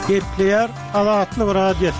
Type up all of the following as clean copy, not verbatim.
Gepleyer Azatlyk Radiosu.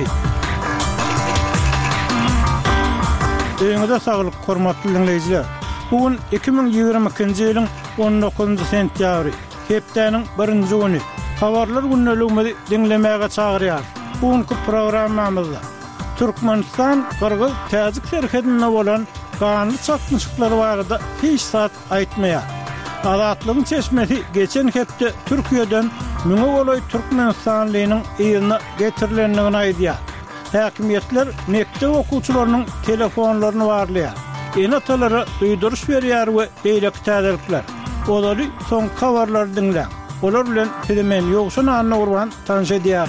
Öňüňizde saglyk, hormatly dinleýijiler. Bugün 2022-nji ýylyň 19-njy sentýabry. Hepdeniň 1-nji güni. Habarlar günneligimizi dinlemäge çagyrýar. Bugünkü programmamyzda Türkmenistan, Kyrgyz, Täjik serhedinde bolan kanly çakmyşyklary barada hiç saat aýtmaýar. Azatlygyň çeşmesi geçen hepde Türkiýeden müňe bolay Türkmenistanlynyň ýylyna getirilendigini aýdýar. Häkimetler mektep okuwçylarynyň telefonlaryny barlaýar. Enatalary duýduruş berýär we beýleki täzelikler. Olary soň habarlary dinleň. Olar bilen hemen ýogşan anna urban tanış edýär.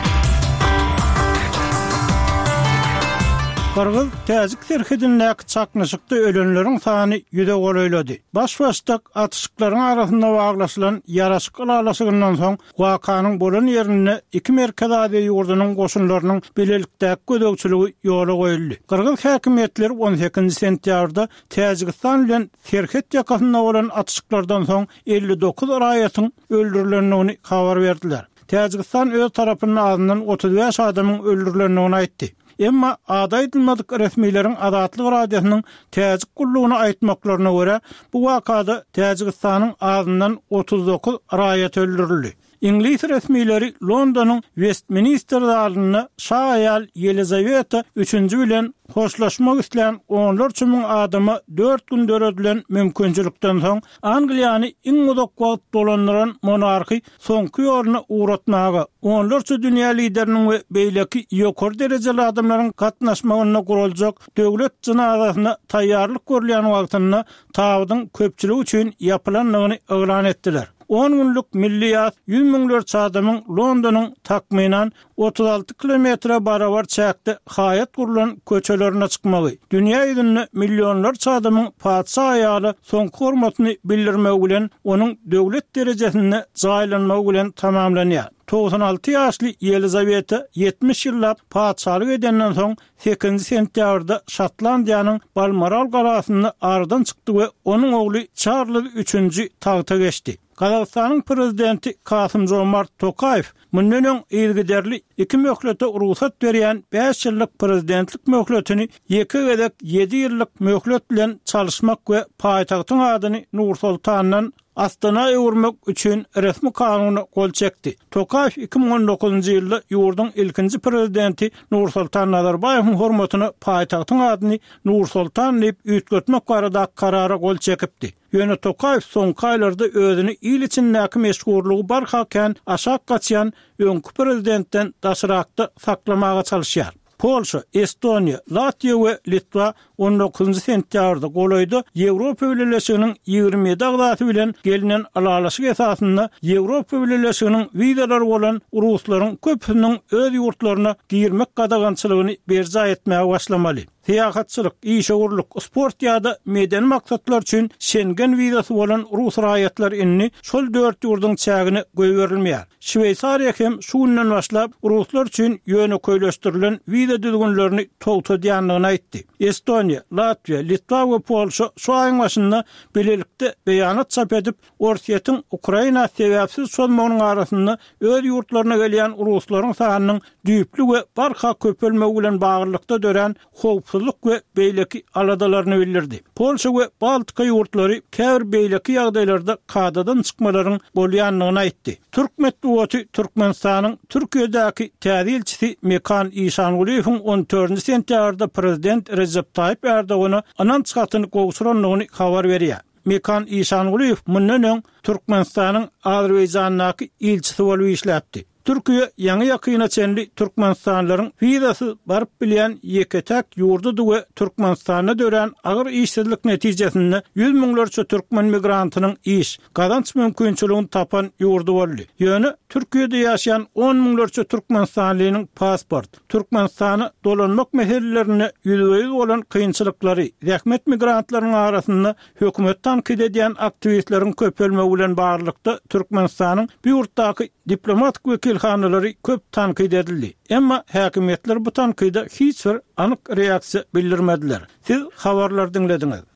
Kyrgyz Täjik serhedindäki çakmyşykda ölenleriň sany 100 golaýlady. Baş-baştak atışyklaryň arasynda baglaşylan ýaraşyk alalasygyndan soň wakanyň bolan ýerine 2 merkez ady ýurdunyň goşunlarynyň bilelikdäki gödökçiligi ýola goýuldy. Kyrgyz häkimetleri 18 sentýabrda Täjikistan bilen serhed ýakasynda bolan atışyklardan soň 59 raýatyň öldürilendigini habar berdiler. Täjikistan öz tarapynyň azyndan 35 adamyň öldürilendigini aýtdy. Emma ada edilmedik resmilerin Azatlyk Radiosynyň Täjik gullugyny aýtmaklaryna görä, bu wakada Täjikistanyň azyndan 39 raýat öldürildi. İngiliz resmileri Londonyň Westminster zalyna şaýal Yelizaveta 3-nji bilen hoşlaşmak isleýän 14 000 adamy 4 gün döredilen mümkinçilikden soň Angliýany iň uzak wagt dolandyran monarhy soňky ýoruny uğratmaga 14 dünýä lideriniň we beýleki ýokary derejeli adamlaryň gatnaşmagyna guruljak döwlet jynazasyna taýýarlyk görülýän wagtyna tabydyň köpçüligi üçin ýapylandygyny eglan etdiler. 10 günlük milliyat 100 miňlerçe adamyň Londonyň takminan 36 kilometre barabar çäkde haýat gurulan köçelerine çykmagy. Dünýä ýüzünde millionlarça adamyň padşah aýaly soňky hormatyny bildirmek bilen onuň döwlet derejesine jaýlanmagy bilen tamamlanýar. 96 ýaşly Yelizaveta 70 ýyllap padşahlyk edenden soň 8 sentýabrda Şotlandiýanyň Balmoral galasyny aradan çykdy we onuň ogly Charles III tagta geçdi. Kazakstanyň prezidenti Kasym-Jomart Tokayew mundan ýylgyderli 2 möhlete ruhsat berýän 5 ýyllyk prezidentlik möhletini 2 gedek 7 ýyllyk möhlet bilen çalışmak we paýtagtyň adyny Nur-Sultandan Astana öwürmek üçin resmi kanuny gol çekdi. Tokayew 2019-njy ýylda ýurdun ilkinji prezidenti Nur-Sultan Nazarbayewiň hormatyny paýtagtyň adyny Nur-Sultan diýip üýtgetmek barada karara gol çekipdi. Ýöne Tokayew soňky aýlarda özüni ýyl içindäki meşgullygy barhaken aşak gaçýan öňkü prezidentden daşyrakda saklamaga çalışýar. Polşa, Estoniya, Latviýa we Litwa 19-njy sentýabrda golaýdy. Ýewropa Birleşiginiň 27 agdaty bilen gelinen alalaşyk esasynda Ýewropa Birleşiginiň wizelary bolan ruslaryň köpüniň öz ýurtlaryna girmek gadagançylygyny berja etmäge başlamaly. Siýasatçylyk, işgörlük, sport ýa-da medeni maksatlar üçin Schengen wizasy bolan rus raýatlar inni şol 4 ýurdun çägini goýberilmeýär. Şweýsariýa hem şu günden başlap ruslar üçin ýöne köýleşdirilen wiza düzgünlerini togtadýanlygyny aýtdy. Estoniya, Latviýa, Litwa we Polşa şu aýyň başynda bilelikde beýanat çap edip Orsiýetin Ukraina sebäpsiz solmagynyň arasynda öz ýurtlaryna gelýän ruslaryň sanynyň düýpli we barha köpelmegi bilen baglanykda dören howpsuzlyk we beýleki aladalaryny bildirdi. Polşa we Baltika ýurtlary käbir beýleki ýagdaýlarda kadadan çykmalaryň bolýanlygyny aýtdy. Türk medeniýeti Türkmenistanyň Türkiýedäki täze elçisi Mekan Işanguliýewiň 14-nji sentýabrda prezident Recep Tayyip Erdoğan'a anan çykatyny gowşuranlygyny habar berýär. Mekan Işanguliýew mundan Türkmenistanyň Azerbaýjanyňky elçisi bolup işläpdi. Türkiýe ýaňy ýakyna çenli Türkmenistanlaryň wizasy baryp bilýän ýeketek ýurdudy we Türkmenistana dören agyr işsizlik netijesinde 100 miňlerçe türkmen migrantynyň iş, gazanç mümkinçiligini tapan ýurdu boldy. Ýöne Türkiýede ýaşaýan 10 miňlerçe Türkmenistanlynyň pasport, Türkmenistana dolanmak meselelerini ýüzüňiz bolan kynçylyklary, zähmet migrantlaryň arasynda hökümet tanqid edýän aktivistleriň köpelmegi bilen barlykda Türkmenistanyň bu ýurtdaky diplomatik wekilhanalary köp tanqid edildi. Emma häkimetler bu tanqida hiç bir anyk reaksiýa bildirmediler. Siz habarlar dinlediňiz.